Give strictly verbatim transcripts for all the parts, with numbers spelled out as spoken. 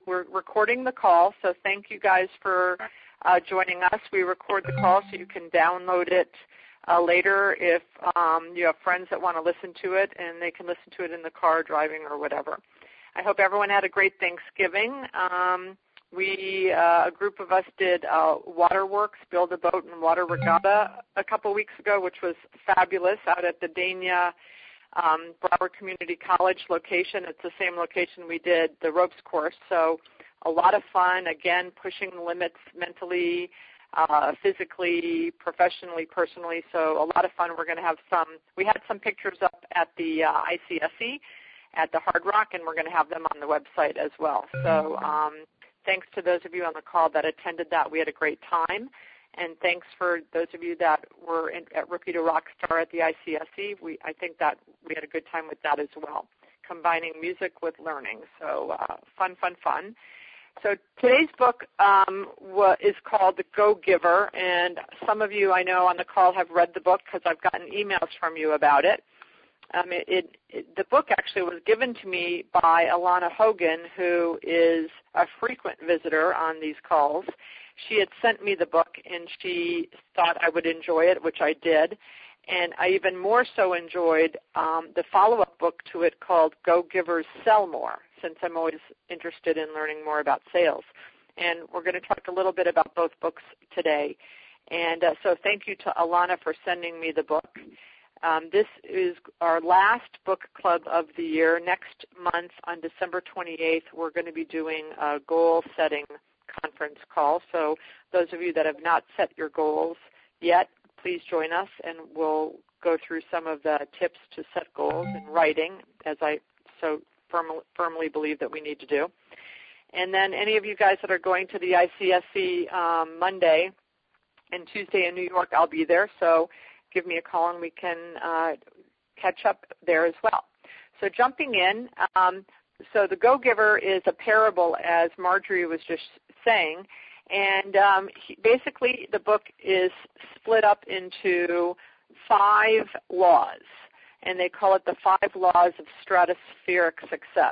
we're recording the call, so thank you guys for uh, joining us. We record the call so you can download it uh, later if um, you have friends that want to listen to it, and they can listen to it in the car, driving, or whatever. I hope everyone had a great Thanksgiving. Um, we, uh, a group of us did uh, Waterworks, Build a Boat and Water Regatta a couple weeks ago, which was fabulous out at the Dania um, Broward Community College location. It's the same location we did the ropes course. So a lot of fun, again, pushing the limits mentally, uh, physically, professionally, personally. So a lot of fun. We're going to have some, we had some pictures up at the uh, I C S E at the Hard Rock, and we're going to have them on the website as well. So um, thanks to those of you on the call that attended that. We had a great time. And thanks for those of you that were in, at Rookie to Rockstar at the I C S E. We, I think that we had a good time with that as well, combining music with learning. So uh, fun, fun, fun. So today's book um, is called The Go-Giver, and some of you I know on the call have read the book because I've gotten emails from you about it. Um, it, it, it. The book actually was given to me by Alana Hogan, who is a frequent visitor on these calls. She had sent me the book, and she thought I would enjoy it, which I did. And I even more so enjoyed um, the follow-up book to it called Go-Givers Sell More, since I'm always interested in learning more about sales. And we're going to talk a little bit about both books today. And uh, so thank you to Alana for sending me the book. Um, this is our last book club of the year. Next month on December twenty-eighth, we're going to be doing a goal-setting conference call. So those of you that have not set your goals yet, please join us, and we'll go through some of the tips to set goals in writing, as I so firm, firmly believe that we need to do. And then any of you guys that are going to the I C S C um, Monday and Tuesday in New York, I'll be there. So give me a call and we can uh, catch up there as well. So jumping in, um, so the Go-Giver is a parable, as Marjorie was just saying, and um, he, basically the book is split up into five laws, and they call it the five laws of stratospheric success.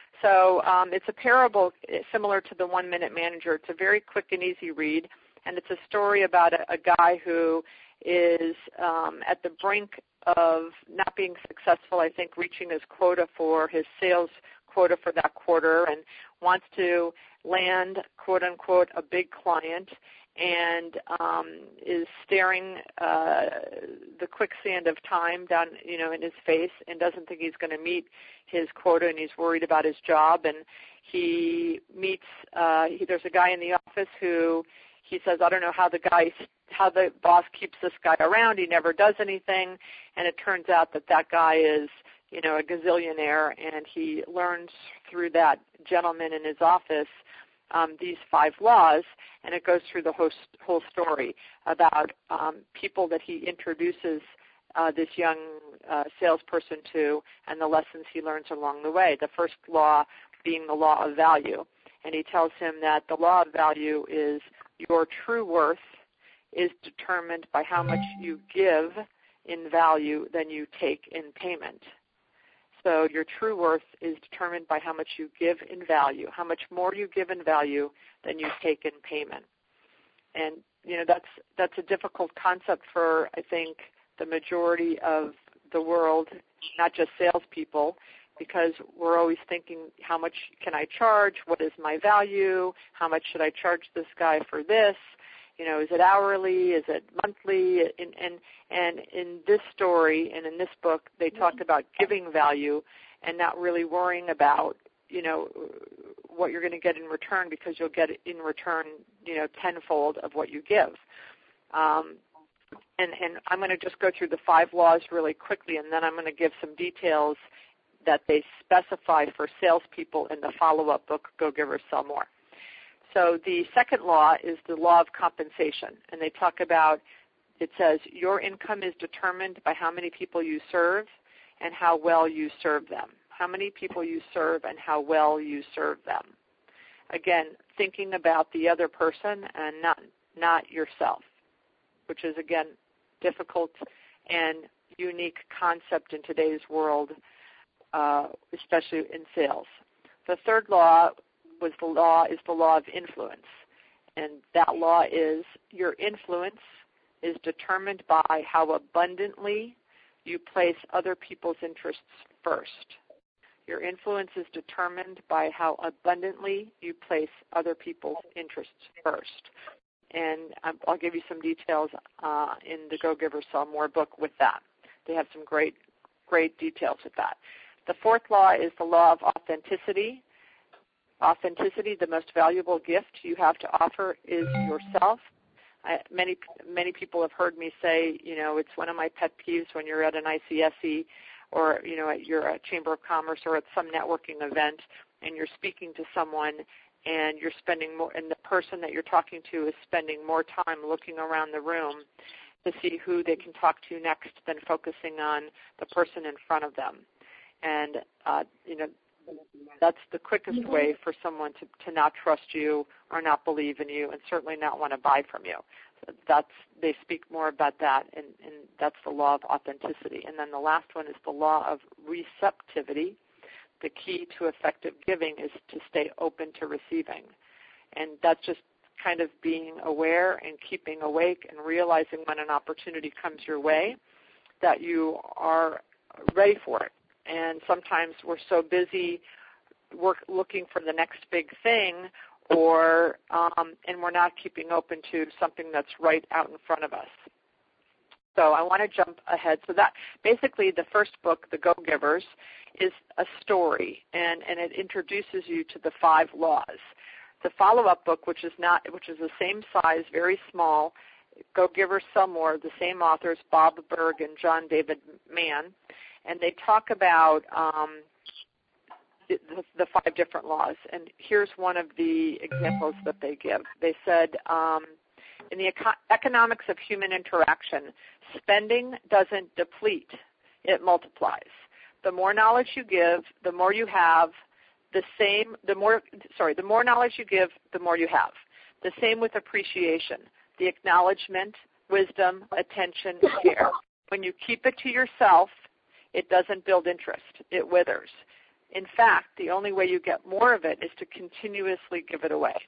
So um, it's a parable similar to the One Minute Manager. It's a very quick and easy read, and it's a story about a, a guy who is um, at the brink of not being successful, I think reaching his quota for his sales quota for that quarter, and wants to land, quote unquote, a big client, and um, is staring uh, the quicksand of time down, you know, in his face, and doesn't think he's going to meet his quota, and he's worried about his job. And he meets, uh, he, there's a guy in the office who he says, I don't know how the guy, how the boss keeps this guy around. He never does anything, and it turns out that that guy is, you know, a gazillionaire, and he learns through that gentleman in his office um, these five laws, and it goes through the whole, whole story about um, people that he introduces uh, this young uh, salesperson to and the lessons he learns along the way. The first law being the law of value, and he tells him that the law of value is your true worth is determined by how much you give in value than you take in payment. So your true worth is determined by how much you give in value, how much more you give in value than you take in payment. And, you know, that's that's a difficult concept for, I think, the majority of the world, not just salespeople, because we're always thinking, how much can I charge? What is my value? How much should I charge this guy for this? You know, is it hourly? Is it monthly? And, and, and in this story and in this book, they talked about giving value and not really worrying about, you know, what you're going to get in return, because you'll get in return, you know, tenfold of what you give. Um, and, and I'm going to just go through the five laws really quickly, and then I'm going to give some details that they specify for salespeople in the follow-up book, Go-Givers Sell More. So the second law is the law of compensation, and they talk about, it says, your income is determined by how many people you serve and how well you serve them. How many people you serve and how well you serve them. Again, thinking about the other person and not not yourself, which is, again, difficult and unique concept in today's world, uh, especially in sales. The third law was the law is the law of influence. And that law is your influence is determined by how abundantly you place other people's interests first. Your influence is determined by how abundantly you place other people's interests first. And I'll give you some details uh, in the Go Giver Sell More book with that. They have some great, great details with that. The fourth law is the law of authenticity. Authenticity, the most valuable gift you have to offer is yourself. I, many many people have heard me say, you know, it's one of my pet peeves when you're at an I C S E or, you know, at your uh, Chamber of Commerce or at some networking event and you're speaking to someone and you're spending more, and the person that you're talking to is spending more time looking around the room to see who they can talk to next than focusing on the person in front of them. And, uh, you know, that's the quickest way for someone to, to not trust you or not believe in you and certainly not want to buy from you. So that's, they speak more about that, and, and that's the law of authenticity. And then the last one is the law of receptivity. The key to effective giving is to stay open to receiving. And that's just kind of being aware and keeping awake and realizing when an opportunity comes your way that you are ready for it. And sometimes we're so busy work, looking for the next big thing, or um, and we're not keeping open to something that's right out in front of us. So I want to jump ahead. So that basically the first book, The Go Givers, is a story, and, and it introduces you to the five laws. The follow-up book, which is not, which is the same size, very small, Go Givers Sell More, the same authors, Bob Burg and John David Mann. And they talk about um, the, the five different laws. And here's one of the examples that they give. They said, um, in the eco- economics of human interaction, spending doesn't deplete, it multiplies. The more knowledge you give, the more you have. The same, the more, sorry, the more knowledge you give, the more you have. The same with appreciation, the acknowledgement, wisdom, attention, care. When you keep it to yourself, it doesn't build interest. It withers. In fact, the only way you get more of it is to continuously give it away.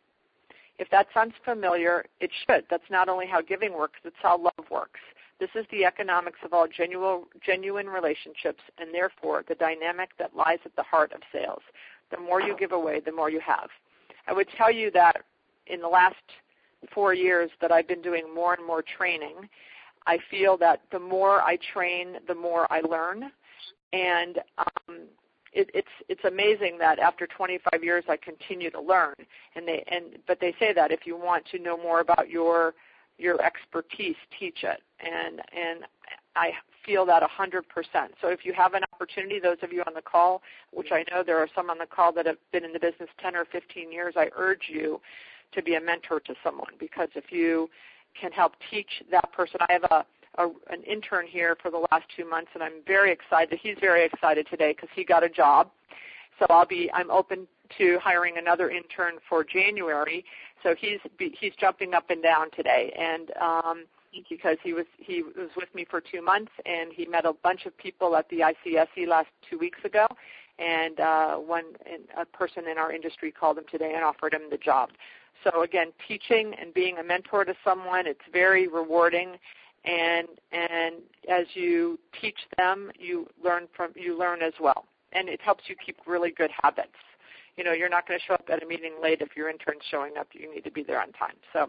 If that sounds familiar, it should. That's not only how giving works, it's how love works. This is the economics of all genuine, genuine relationships, and therefore the dynamic that lies at the heart of sales. The more you give away, the more you have. I would tell you that in the last four years that I've been doing more and more training, I feel that the more I train, the more I learn. And um, it, it's it's amazing that after twenty-five years I continue to learn. And they and but they say that if you want to know more about your your expertise, teach it. And and I feel that one hundred percent. So if you have an opportunity, those of you on the call, which I know there are some on the call that have been in the business ten or fifteen years, I urge you to be a mentor to someone, because if you can help teach that person. I have a, a an intern here for the last two months, and I'm very excited. He's very excited today because he got a job. So I'll be I'm open to hiring another intern for January. So he's he's jumping up and down today, and um, because he was he was with me for two months, and he met a bunch of people at the I C S E last two weeks ago, and uh, one a person in our industry called him today and offered him the job. So again, teaching and being a mentor to someone, it's very rewarding, and and as you teach them, you learn from you learn as well, and it helps you keep really good habits. You know, you're not going to show up at a meeting late if your intern's showing up. You need to be there on time. So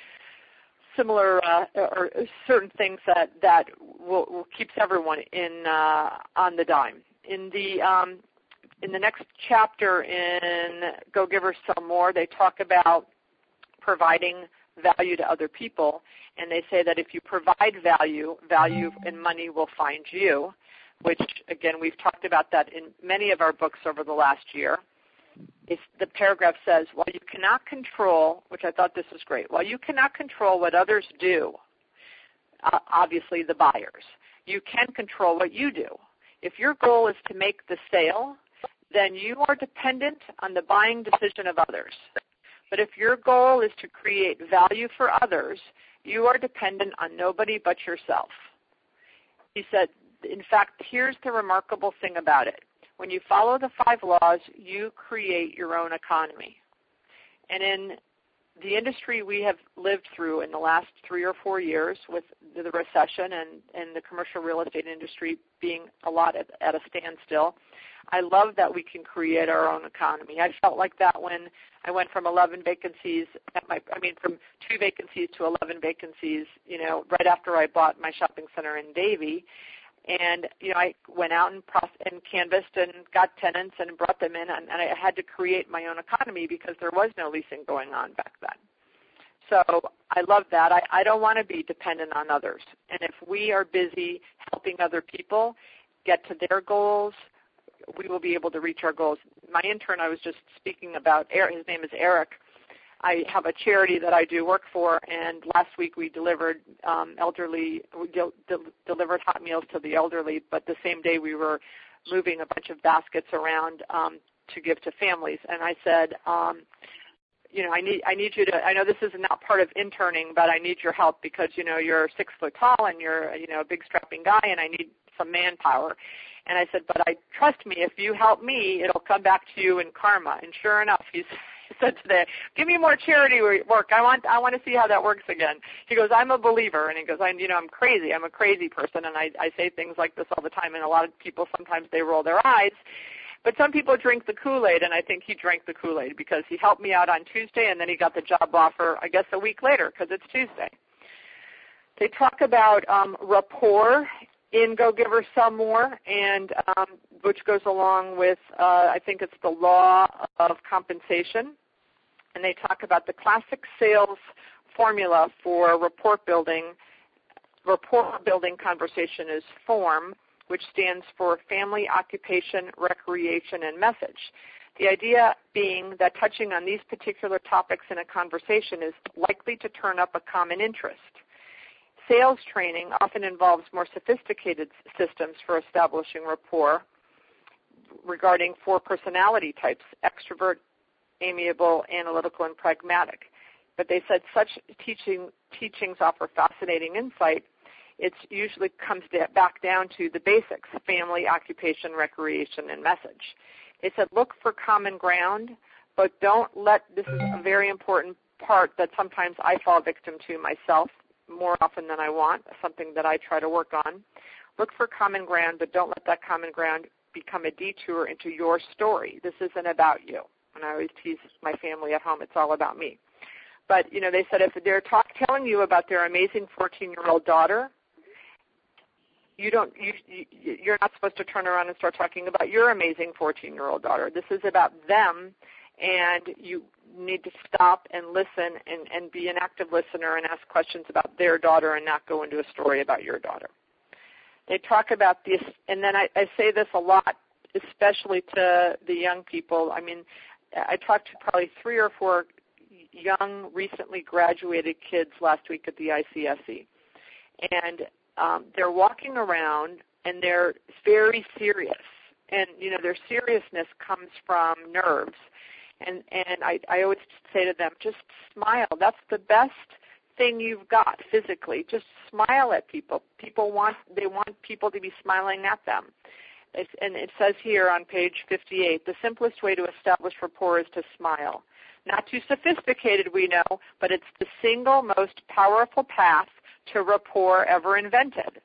similar uh, or certain things that that will, will keeps everyone in uh, on the dime. In the um, in the next chapter in Go Givers Sell More, they talk about providing value to other people, and they say that if you provide value, value and money will find you, which, again, we've talked about that in many of our books over the last year. If the paragraph says, while you cannot control, which I thought this was great, while you cannot control what others do, uh, obviously the buyers, you can control what you do. If your goal is to make the sale, then you are dependent on the buying decision of others. But if your goal is to create value for others, you are dependent on nobody but yourself. He said, in fact, here's the remarkable thing about it. When you follow the five laws, you create your own economy. And in the industry we have lived through in the last three or four years with the recession and, and the commercial real estate industry being a lot at, at a standstill, I love that we can create our own economy. I felt like that when I went from eleven vacancies at my, I mean, from two vacancies to eleven vacancies, you know, right after I bought my shopping center in Davie. And, you know, I went out and, prof- and canvassed and got tenants and brought them in, and, and I had to create my own economy because there was no leasing going on back then. So I love that. I, I don't want to be dependent on others. And if we are busy helping other people get to their goals, we will be able to reach our goals. My intern I was just speaking about, his name is Eric. I have a charity that I do work for, and last week we delivered um, elderly, we de- de- delivered hot meals to the elderly, but the same day we were moving a bunch of baskets around um, to give to families. And I said, um, you know, I need I need you to, I know this is not part of interning, but I need your help because, you know, you're six foot tall and you're, you know, a big strapping guy, and I need some manpower. And I said, but I trust me, if you help me, it'll come back to you in karma. And sure enough, he's He said today, give me more charity work. I want I want to see how that works again. He goes, I'm a believer. And he goes, I, you know, I'm crazy. I'm a crazy person. And I, I say things like this all the time. And a lot of people, sometimes they roll their eyes. But some people drink the Kool-Aid, and I think he drank the Kool-Aid because he helped me out on Tuesday, and then he got the job offer, I guess, a week later because it's Tuesday. They talk about um, rapport in Go Give Her Some More, and um, which goes along with, uh, I think it's the law of compensation. And they talk about the classic sales formula for rapport building. Rapport building conversation is FORM, which stands for Family, Occupation, Recreation, and Message. The idea being that touching on these particular topics in a conversation is likely to turn up a common interest. Sales training often involves more sophisticated systems for establishing rapport regarding four personality types: extrovert, amiable, analytical, and pragmatic. But they said such teaching, teachings offer fascinating insight. It usually comes back down to the basics: family, occupation, recreation, and message. They said look for common ground, but don't let, this is a very important part that sometimes I fall victim to myself, more often than I want, something that I try to work on. Look for common ground, but don't let that common ground become a detour into your story. This isn't about you. And I always tease my family at home, it's all about me. But, you know, they said if they're talk, telling you about their amazing fourteen-year-old daughter, you don't, you, you, you're not supposed to turn around and start talking about your amazing fourteen-year-old daughter. This is about them, and you need to stop and listen and, and be an active listener and ask questions about their daughter and not go into a story about your daughter. They talk about this, and then I, I say this a lot, especially to the young people. I mean, I talked to probably three or four young, recently graduated kids last week at the I C S E. And um, they're walking around, and they're very serious. And, you know, their seriousness comes from nerves. And and I, I always say to them, just smile. That's the best thing you've got physically. Just smile at people. People want, they want people to be smiling at them. It's, and it says here on page fifty-eight, the simplest way to establish rapport is to smile. Not too sophisticated, we know, but it's the single most powerful path to rapport ever invented.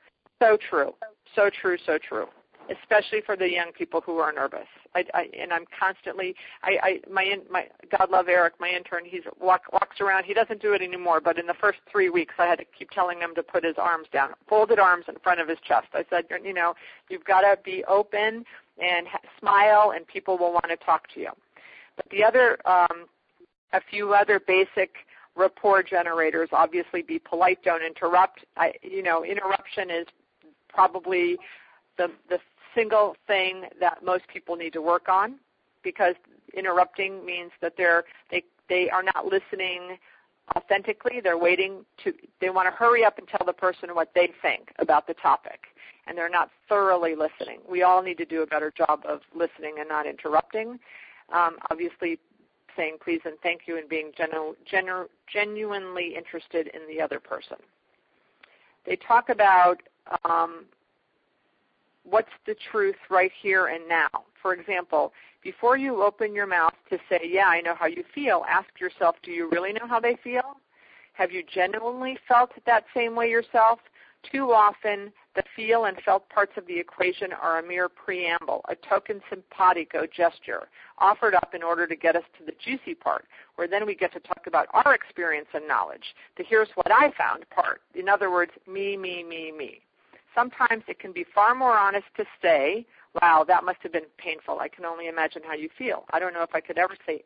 So true, so true, so true, especially for the young people who are nervous. I, I, and I'm constantly, I, I, my, my, God love Eric, my intern, he's walk, walks around. He doesn't do it anymore, but in the first three weeks I had to keep telling him to put his arms down, folded arms in front of his chest. I said, you know, you've got to be open and ha- smile, and people will want to talk to you. But the other, um, a few other basic rapport generators, obviously be polite, don't interrupt. I, you know, interruption is probably the, the single thing that most people need to work on, because interrupting means that they're, they, they are not listening authentically. They're waiting to, they want to hurry up and tell the person what they think about the topic, and they're not thoroughly listening. We all need to do a better job of listening and not interrupting. Um, obviously, saying please and thank you and being genu- genu- genuinely interested in the other person. They talk about um, what's the truth right here and now? For example, before you open your mouth to say, yeah, I know how you feel, ask yourself, do you really know how they feel? Have you genuinely felt that same way yourself? Too often, the feel and felt parts of the equation are a mere preamble, a token simpatico gesture, offered up in order to get us to the juicy part, where then we get to talk about our experience and knowledge, the here's what I found part. In other words, me, me, me, me. Sometimes it can be far more honest to say, wow, that must have been painful. I can only imagine how you feel. I don't know if I could ever say,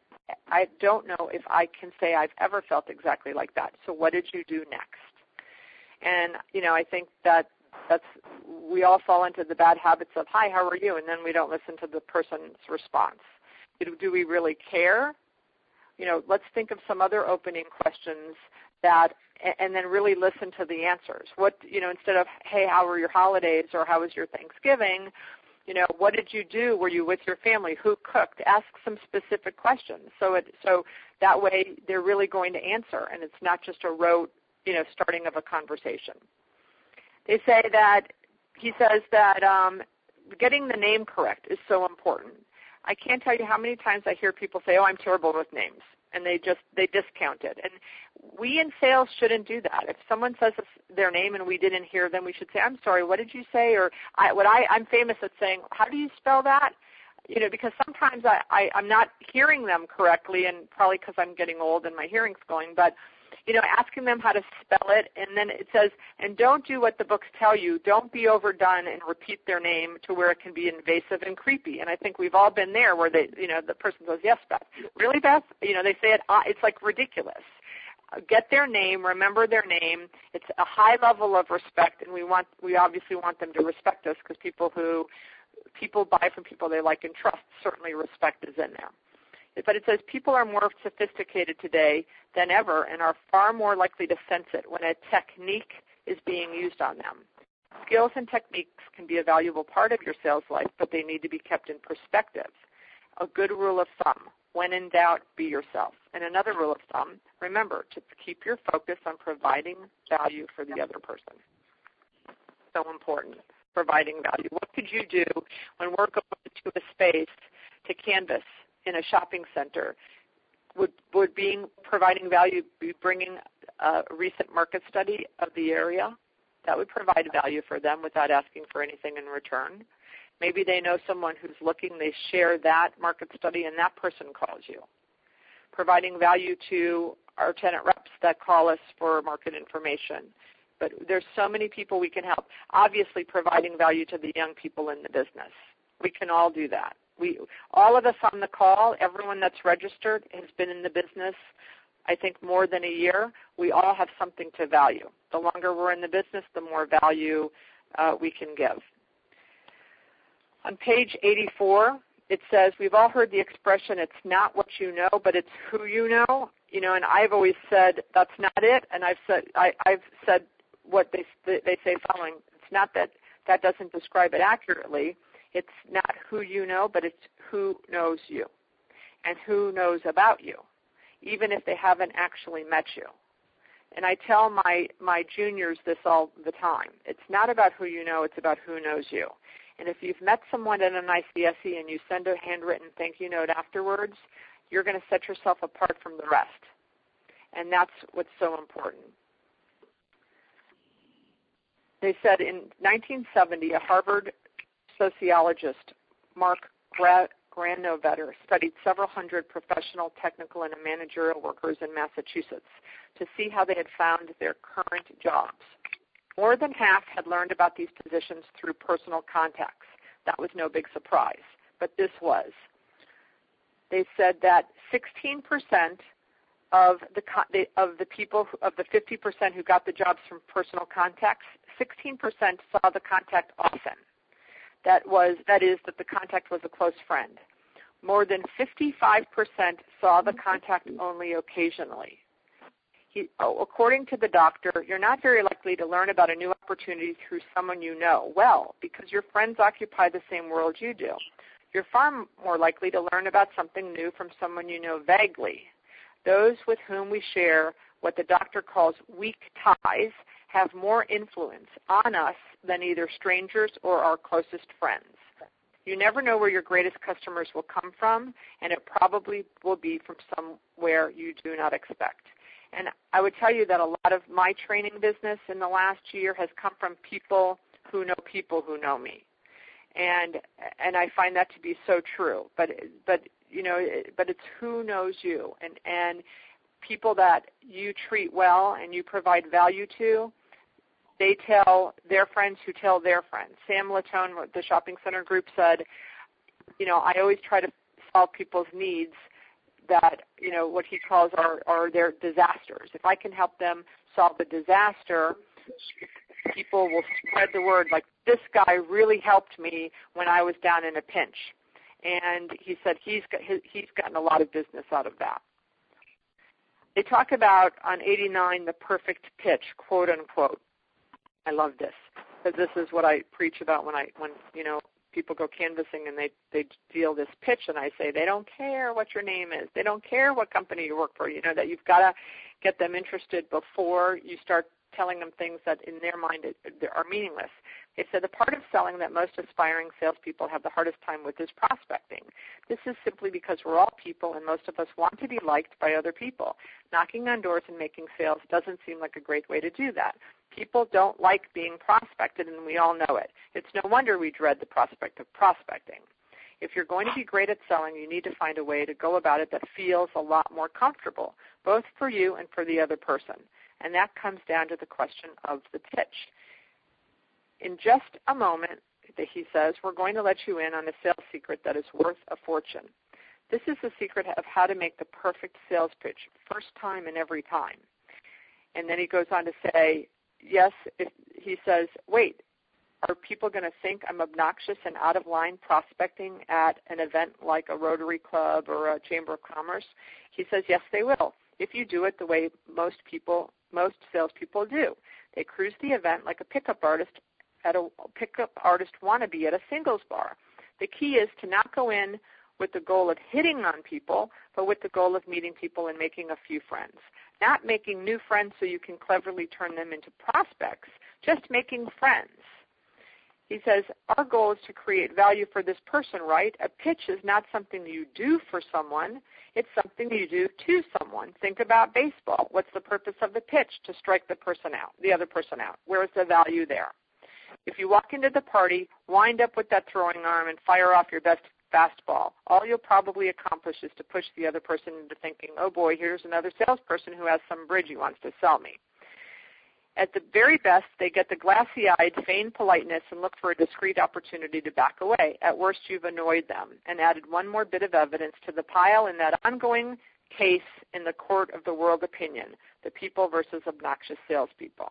I don't know if I can say I've ever felt exactly like that. So what did you do next? And, you know, I think that that's, we all fall into the bad habits of, hi, how are you? And then we don't listen to the person's response. Do, do we really care? You know, let's think of some other opening questions that, and then really listen to the answers. What, you know, instead of, hey, how were your holidays or how was your Thanksgiving? You know, what did you do? Were you with your family? Who cooked? Ask some specific questions. So it, so that way they're really going to answer, and it's not just a rote, you know, starting of a conversation. They say that, he says that um, getting the name correct is so important. I can't tell you how many times I hear people say, oh, I'm terrible with names, and they just, they discount it. And we in sales shouldn't do that. If someone says their name and we didn't hear them, we should say, I'm sorry, what did you say? Or I, what I, I'm famous at saying, how do you spell that? You know, because sometimes I, I, I'm not hearing them correctly, and probably because I'm getting old and my hearing's going, but you know, asking them how to spell it, and then it says, and don't do what the books tell you. Don't be overdone and repeat their name to where it can be invasive and creepy. And I think we've all been there where they, you know, the person goes, yes, Beth. Really, Beth? You know, they say it, uh, it's like ridiculous. Uh, get their name, remember their name. It's a high level of respect, and we want, we obviously want them to respect us, because people who, people buy from people they like and trust, certainly respect is in there. But it says people are more sophisticated today than ever and are far more likely to sense it when a technique is being used on them. Skills and techniques can be a valuable part of your sales life, but they need to be kept in perspective. A good rule of thumb, when in doubt, be yourself. And another rule of thumb, remember to keep your focus on providing value for the other person. So important, providing value. What could you do when we're going to a space to canvas in a shopping center? Would, would being providing value be bringing a recent market study of the area? That would provide value for them without asking for anything in return. Maybe they know someone who's looking, they share that market study, and that person calls you. Providing value to our tenant reps that call us for market information. But there's so many people we can help. Obviously, providing value to the young people in the business. We can all do that. We, all of us on the call, everyone that's registered has been in the business, I think, more than a year. We all have something to value. The longer we're in the business, the more value uh, we can give. On page eighty-four, it says, we've all heard the expression, it's not what you know, but it's who you know. You know, and I've always said, that's not it. And I've said, I, I've said what they, they say following. It's not that that doesn't describe it accurately. It's not who you know, but it's who knows you and who knows about you, even if they haven't actually met you. And I tell my, my juniors this all the time. It's not about who you know, it's about who knows you. And if you've met someone at an I C S E and you send a handwritten thank you note afterwards, you're going to set yourself apart from the rest. And that's what's so important. They said in nineteen seventy, a Harvard sociologist, Mark Granovetter, studied several hundred professional, technical, and managerial workers in Massachusetts to see how they had found their current jobs. More than half had learned about these positions through personal contacts. That was no big surprise, but this was. They said that sixteen percent of the of the people of the fifty percent who got the jobs from personal contacts, sixteen percent saw the contact often. That was, that is, that the contact was a close friend. More than fifty-five percent saw the contact only occasionally. He, oh, according to the doctor, you're not very likely to learn about a new opportunity through someone you know well, because your friends occupy the same world you do. You're far more likely to learn about something new from someone you know vaguely. Those with whom we share what the doctor calls weak ties have more influence on us than either strangers or our closest friends. You never know where your greatest customers will come from, and it probably will be from somewhere you do not expect. And I would tell you that a lot of my training business in the last year has come from people who know people who know me. And and I find that to be so true. But but you know, but it's who knows you, and and people that you treat well and you provide value to, they tell their friends who tell their friends. Sam Latone, the shopping center group, said, you know, I always try to solve people's needs that, you know, what he calls are, are their disasters. If I can help them solve the disaster, people will spread the word, like, this guy really helped me when I was down in a pinch. And he said he's got, he's gotten a lot of business out of that. They talk about on eighty-nine the perfect pitch, quote unquote. I love this because this is what I preach about when I when you know people go canvassing and they they deal this pitch, and I say they don't care what your name is, they don't care what company you work for. You know that you've got to get them interested before you start telling them things that in their mind are meaningless. They said the part of selling that most aspiring salespeople have the hardest time with is prospecting. This is simply because we're all people and most of us want to be liked by other people. Knocking on doors and making sales doesn't seem like a great way to do that. People don't like being prospected, and we all know it. It's no wonder we dread the prospect of prospecting. If you're going to be great at selling, you need to find a way to go about it that feels a lot more comfortable, both for you and for the other person. And that comes down to the question of the pitch. In just a moment, he says, we're going to let you in on a sales secret that is worth a fortune. This is the secret of how to make the perfect sales pitch, first time and every time. And then he goes on to say, yes, if, he says, wait, are people going to think I'm obnoxious and out of line prospecting at an event like a Rotary Club or a Chamber of Commerce? He says, yes, they will, if you do it the way most people, most salespeople do. They cruise the event like a pickup artist at a pickup artist wannabe at a singles bar. The key is to not go in with the goal of hitting on people, but with the goal of meeting people and making a few friends. Not making new friends so you can cleverly turn them into prospects, just making friends. He says, our goal is to create value for this person, right? A pitch is not something you do for someone. It's something you do to someone. Think about baseball. What's the purpose of the pitch? To strike the person out, the other person out. Where's the value there? If you walk into the party, wind up with that throwing arm and fire off your best fastball, all you'll probably accomplish is to push the other person into thinking, oh boy, here's another salesperson who has some bridge he wants to sell me. At the very best, they get the glassy-eyed, feigned politeness and look for a discreet opportunity to back away. At worst, you've annoyed them and added one more bit of evidence to the pile in that ongoing case in the court of the world opinion, the people versus obnoxious salespeople.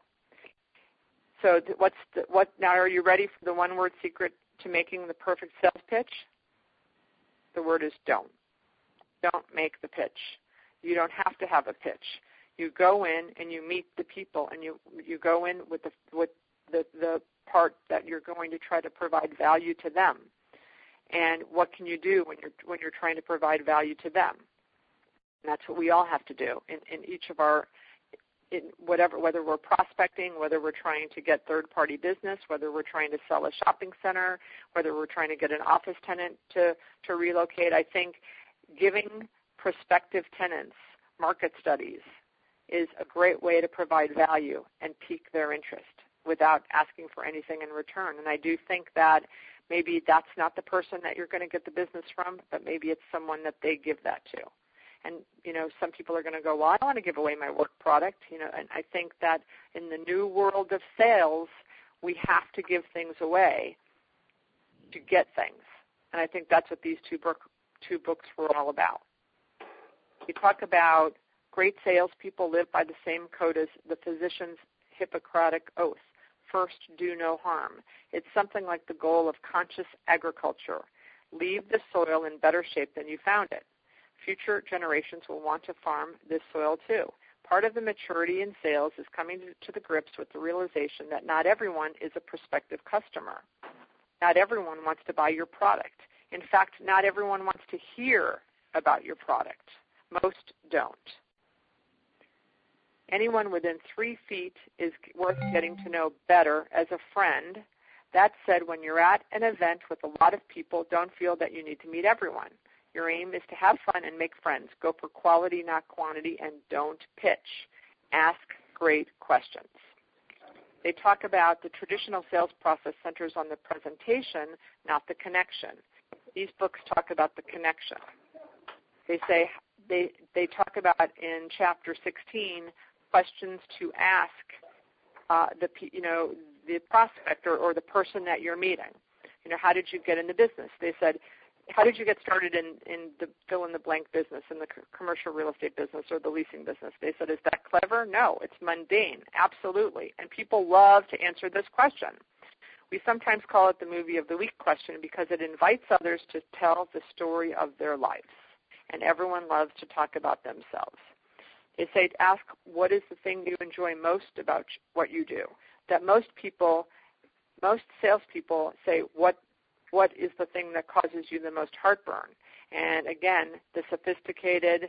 So what's the, what now? Are you ready for the one-word secret to making the perfect sales pitch? The word is don't. Don't make the pitch. You don't have to have a pitch. You go in and you meet the people, and you you go in with the with the, the part that you're going to try to provide value to them. And what can you do when you're when you're trying to provide value to them? And that's what we all have to do in, in each of our in whatever, whether we're prospecting, whether we're trying to get third-party business, whether we're trying to sell a shopping center, whether we're trying to get an office tenant to, to relocate. I think giving prospective tenants market studies is a great way to provide value and pique their interest without asking for anything in return. And I do think that maybe that's not the person that you're going to get the business from, but maybe it's someone that they give that to. And, you know, some people are going to go, well, I don't want to give away my work product. You know, and I think that in the new world of sales, we have to give things away to get things. And I think that's what these two, book, two books were all about. We talk about great salespeople live by the same code as the physician's Hippocratic oath. First, do no harm. It's something like the goal of conscious agriculture. Leave the soil in better shape than you found it. Future generations will want to farm this soil too. Part of the maturity in sales is coming to the grips with the realization that not everyone is a prospective customer. Not everyone wants to buy your product. In fact, not everyone wants to hear about your product. Most don't. Anyone within three feet is worth getting to know better as a friend. That said, when you're at an event with a lot of people, don't feel that you need to meet everyone. Your aim is to have fun and make friends. Go for quality, not quantity, and don't pitch. Ask great questions. They talk about the traditional sales process centers on the presentation, not the connection. These books talk about the connection. They say they they talk about in chapter sixteen questions to ask uh, the you know the prospect or, or the person that you're meeting. You know, how did you get into business? They said, how did you get started in, in the fill-in-the-blank business, in the commercial real estate business or the leasing business? They said, is that clever? No, it's mundane, absolutely. And people love to answer this question. We sometimes call it the movie of the week question because it invites others to tell the story of their lives. And everyone loves to talk about themselves. They say to ask, what is the thing you enjoy most about what you do? That most people, most salespeople say, what what is the thing that causes you the most heartburn? And again, the sophisticated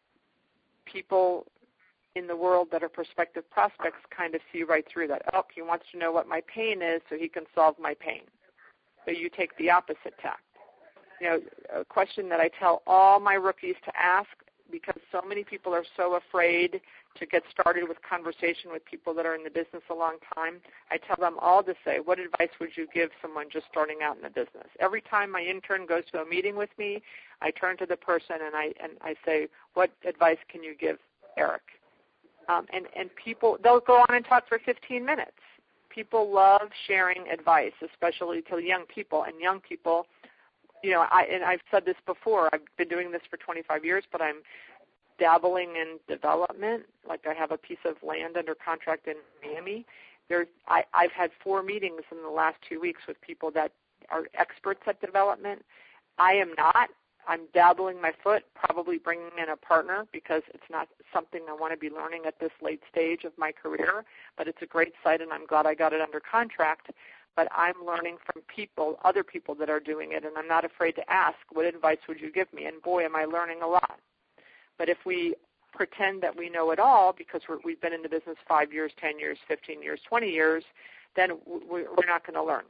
people in the world that are prospective prospects kind of see right through that. Oh, he wants to know what my pain is so he can solve my pain. So you take the opposite tack. You know, a question that I tell all my rookies to ask, because so many people are so afraid to get started with conversation with people that are in the business a long time, I tell them all to say, what advice would you give someone just starting out in the business? Every time my intern goes to a meeting with me, I turn to the person and I and I say, what advice can you give Eric? Um, and, and people, they'll go on and talk for fifteen minutes. People love sharing advice, especially to young people. And young people, you know, I, and I've said this before, I've been doing this for twenty-five years, but I'm dabbling in development. Like I have a piece of land under contract in Miami. There's, I, I've had four meetings in the last two weeks with people that are experts at development. I am not. I'm dabbling my foot, probably bringing in a partner because it's not something I want to be learning at this late stage of my career, but it's a great site and I'm glad I got it under contract. But I'm learning from people, other people that are doing it, and I'm not afraid to ask, what advice would you give me? And boy, am I learning a lot. But if we pretend that we know it all because we're, we've been in the business five years, ten years, fifteen years, twenty years, then we're not going to learn.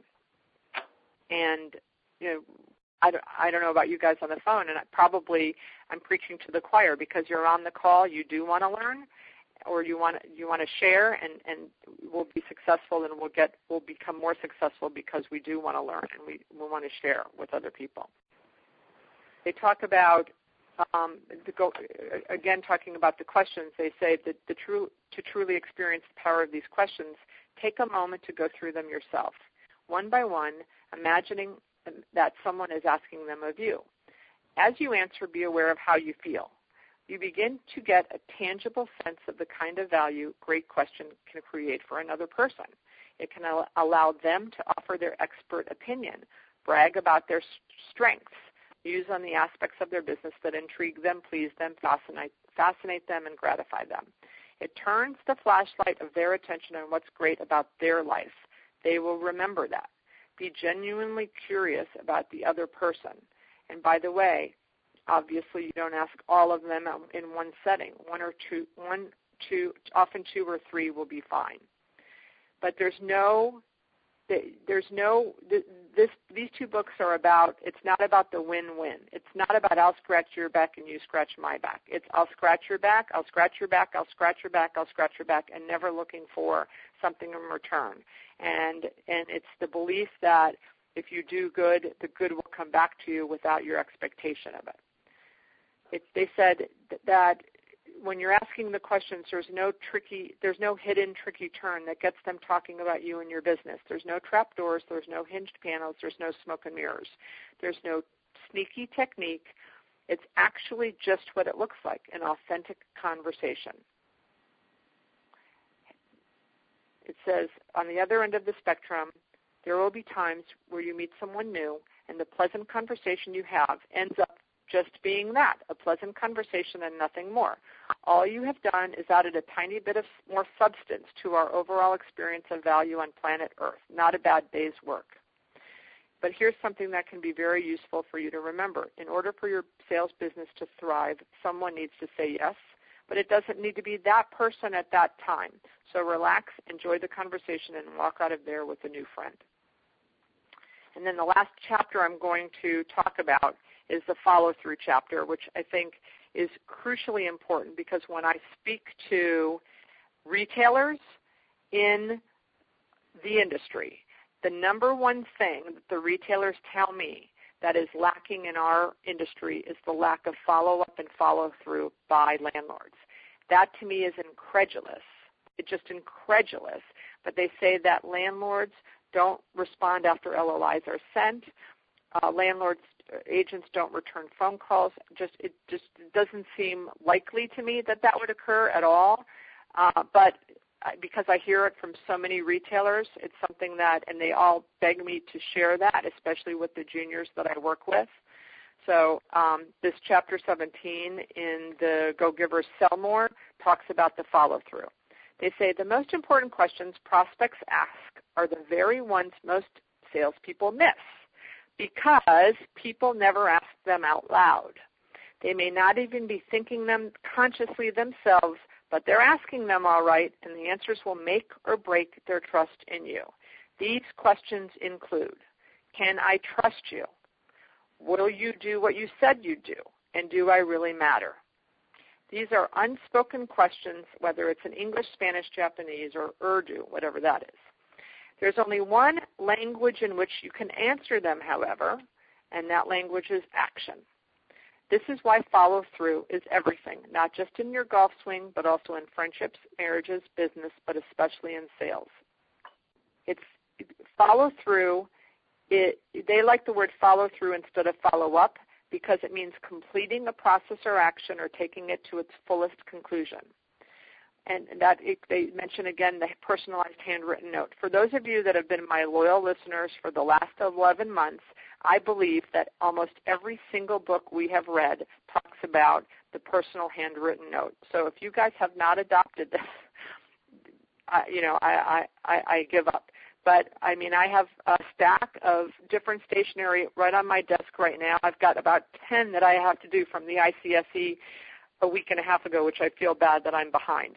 And, you know, I don't, I don't know about you guys on the phone, and I probably I'm preaching to the choir because you're on the call, you do want to learn, or you want you want to share, and, and we'll be successful, and we'll get we'll become more successful because we do want to learn and we, we want to share with other people. They talk about um, the go, again talking about the questions. They say that the true to truly experience the power of these questions, take a moment to go through them yourself, one by one, imagining that someone is asking them of you. As you answer, be aware of how you feel. You begin to get a tangible sense of the kind of value great question can create for another person. It can al- allow them to offer their expert opinion, brag about their strengths, use on the aspects of their business that intrigue them, please them, fascinate, fascinate them, and gratify them. It turns the flashlight of their attention on what's great about their life. They will remember that. Be genuinely curious about the other person. And by the way, obviously you don't ask all of them in one setting. One or two, one, two, often two or three will be fine. But there's no, there's no, this, these two books are about, it's not about the win-win. It's not about I'll scratch your back and you scratch my back. It's I'll scratch your back, I'll scratch your back, I'll scratch your back, I'll scratch your back, and never looking for something in return. And and it's the belief that if you do good, the good will come back to you without your expectation of it. It they said that when you're asking the questions, there's no tricky, there's no hidden tricky turn that gets them talking about you and your business. There's no trap doors, there's no hinged panels, there's no smoke and mirrors. There's no sneaky technique. It's actually just what it looks like, an authentic conversation. It says, on the other end of the spectrum, there will be times where you meet someone new and the pleasant conversation you have ends up just being that, a pleasant conversation and nothing more. All you have done is added a tiny bit of more substance to our overall experience of value on planet Earth, not a bad day's work. But here's something that can be very useful for you to remember. In order for your sales business to thrive, someone needs to say yes. but it doesn't need to be that person at that time. So relax, enjoy the conversation, and walk out of there with a new friend. And then the last chapter I'm going to talk about is the follow-through chapter, which I think is crucially important because when I speak to retailers in the industry, the number one thing that the retailers tell me that is lacking in our industry is the lack of follow-up and follow-through by landlords. That to me is incredulous. It's just incredulous. But they say that landlords don't respond after L O Is are sent. Uh, landlords, uh, agents don't return phone calls. Just it just doesn't seem likely to me that that would occur at all. Uh, but because I hear it from so many retailers, it's something that, and they all beg me to share that, especially with the juniors that I work with. So um, this chapter seventeen in the Go Givers Sell More talks about the follow-through. They say the most important questions prospects ask are the very ones most salespeople miss because people never ask them out loud. They may not even be thinking them consciously themselves, but they're asking them all right, and the answers will make or break their trust in you. These questions include, can I trust you? Will you do what you said you'd do? And do I really matter? These are unspoken questions, whether it's in English, Spanish, Japanese, or Urdu, whatever that is. There's only one language in which you can answer them, however, and that language is action. This is why follow-through is everything, not just in your golf swing, but also in friendships, marriages, business, but especially in sales. It's follow-through. It, they like the word follow-through instead of follow-up because it means completing a process or action or taking it to its fullest conclusion. And that it, they mention again the personalized handwritten note. For those of you that have been my loyal listeners for the last eleven months, I believe that almost every single book we have read talks about the personal handwritten note. So if you guys have not adopted this, I, you know, I, I, I give up. But, I mean, I have a stack of different stationery right on my desk right now. I've got about ten that I have to do from the I C S E a week and a half ago, which I feel bad that I'm behind.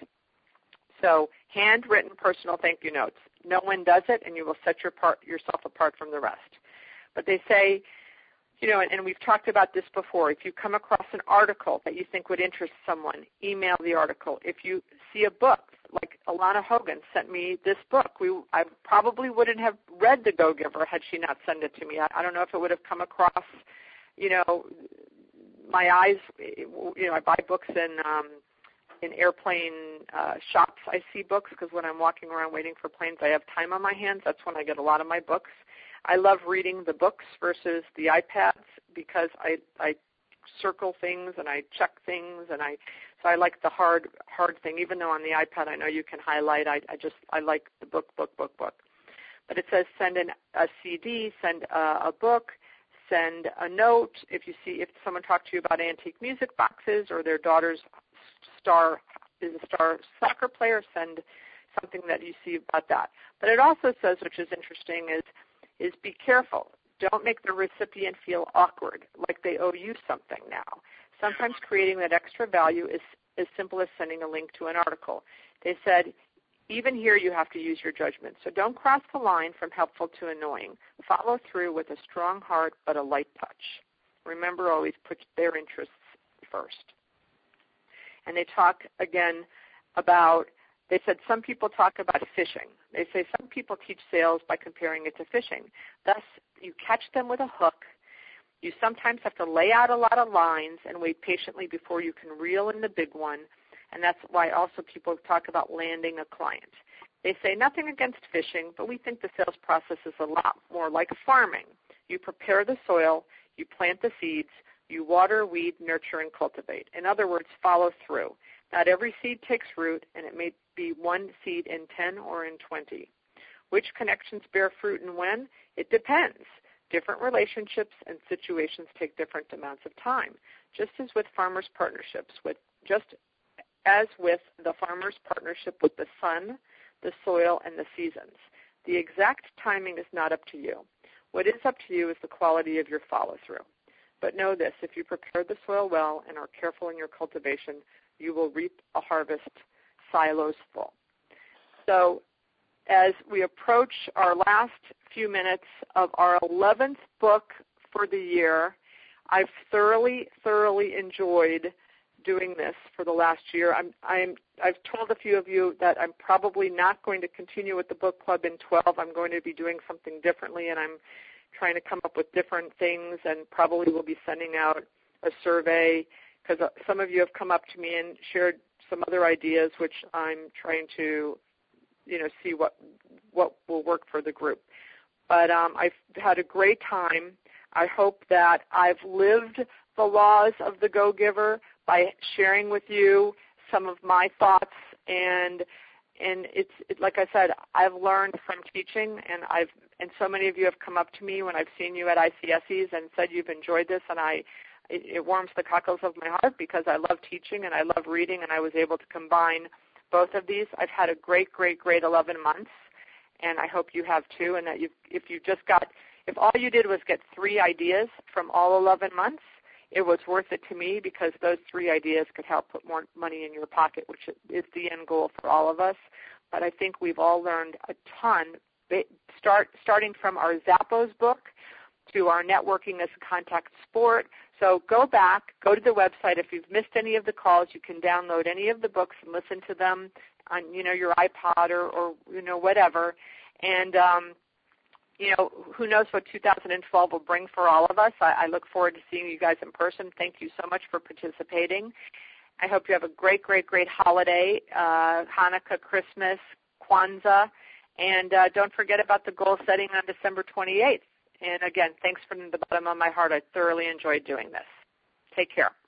So handwritten personal thank you notes. No one does it, and you will set your part, yourself apart from the rest. But they say, you know, and, and we've talked about this before, if you come across an article that you think would interest someone, email the article. If you see a book, like Alana Hogan sent me this book, we I probably wouldn't have read The Go-Giver had she not sent it to me. I, I don't know if it would have come across, you know, my eyes. You know, I buy books in um, in airplane uh, shops. I see books because when I'm walking around waiting for planes, I have time on my hands. That's when I get a lot of my books. I love reading the books versus the iPads because I, I circle things and I check things, and I so I like the hard hard thing. Even though on the iPad I know you can highlight, I, I just I like the book, book, book, book. But it says send an, a C D, send a, a book, send a note. If you see if someone talked to you about antique music boxes or their daughter's star is a star soccer player, send something that you see about that. But it also says, which is interesting, is is be careful. Don't make the recipient feel awkward, like they owe you something now. Sometimes creating that extra value is as simple as sending a link to an article. They said, even here you have to use your judgment. So don't cross the line from helpful to annoying. Follow through with a strong heart but a light touch. Remember, always put their interests first. And they talk again about, they said some people talk about fishing. They say some people teach sales by comparing it to fishing. Thus, you catch them with a hook. You sometimes have to lay out a lot of lines and wait patiently before you can reel in the big one. And that's why also people talk about landing a client. They say nothing against fishing, but we think the sales process is a lot more like farming. You prepare the soil, you plant the seeds, you water, weed, nurture, and cultivate. In other words, follow through. Not every seed takes root, and it may be one seed in ten or in twenty. Which connections bear fruit and when? It depends. Different relationships and situations take different amounts of time, just as with farmers' partnerships, with just as with the farmer's partnership with the sun, the soil, and the seasons. The exact timing is not up to you. What is up to you is the quality of your follow-through. But know this, if you prepare the soil well and are careful in your cultivation, you will reap a harvest silos full. So as we approach our last few minutes of our eleventh book for the year, I've thoroughly, thoroughly enjoyed doing this for the last year. I'm, I'm, I've told a few of you that I'm probably not going to continue with the book club in twelve. I'm going to be doing something differently, and I'm trying to come up with different things, and probably will be sending out a survey, because some of you have come up to me and shared some other ideas, which I'm trying to, you know, see what what will work for the group. But um, I've had a great time. I hope that I've lived the laws of the Go-Giver by sharing with you some of my thoughts, and and it's it, like I said, I've learned from teaching, and I've and so many of you have come up to me when I've seen you at I C S Es and said you've enjoyed this, and I it, it warms the cockles of my heart because I love teaching and I love reading, and I was able to combine both of these. I've had a great, great, great eleven months, and I hope you have too, and that you if you just got if all you did was get three ideas from all eleven months, it was worth it to me, because those three ideas could help put more money in your pocket, which is the end goal for all of us. But I think we've all learned a ton, start, starting from our Zappos book to our Networking as a Contact Sport. So go back, go to the website. If you've missed any of the calls, you can download any of the books and listen to them on, you know, your iPod or, or you know, whatever. And um, you know, who knows what two thousand twelve will bring for all of us. I, I look forward to seeing you guys in person. Thank you so much for participating. I hope you have a great, great, great holiday, uh, Hanukkah, Christmas, Kwanzaa, and uh, don't forget about the goal setting on December twenty-eighth. And again, thanks from the bottom of my heart. I thoroughly enjoyed doing this. Take care.